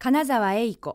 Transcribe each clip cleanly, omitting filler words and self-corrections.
金沢栄子。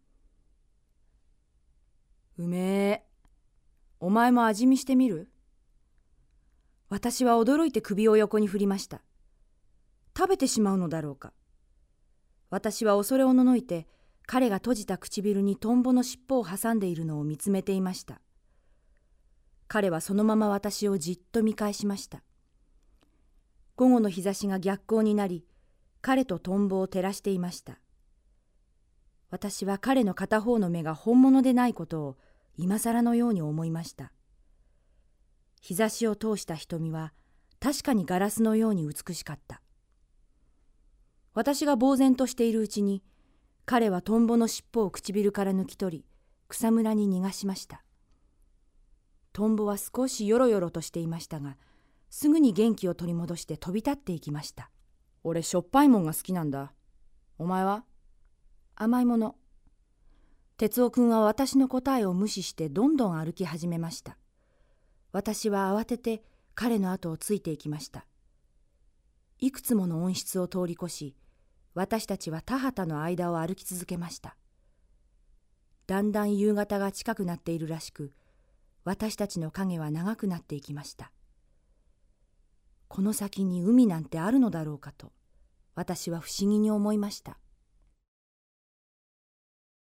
うめえ。お前も味見してみる？私は驚いて首を横に振りました。食べてしまうのだろうか。私は恐れおののいて、彼が閉じた唇にトンボの尻尾を挟んでいるのを見つめていました。彼はそのまま私をじっと見返しました。午後の日差しが逆光になり、彼とトンボを照らしていました。私は彼の片方の目が本物でないことを今更のように思いました。日差しを通した瞳は確かにガラスのように美しかった。私が呆然としているうちに、彼はトンボの尻尾を唇から抜き取り、草むらに逃がしました。トンボは少しよろよろとしていましたが、すぐに元気を取り戻して飛び立っていきました。俺しょっぱいもんが好きなんだ。お前は？甘いもの。哲夫くんは私の答えを無視してどんどん歩き始めました。私は慌てて彼の後をついていきました。いくつもの温室を通り越し、私たちは田畑の間を歩き続けました。だんだん夕方が近くなっているらしく、私たちの影は長くなっていきました。この先に海なんてあるのだろうかと、私は不思議に思いました。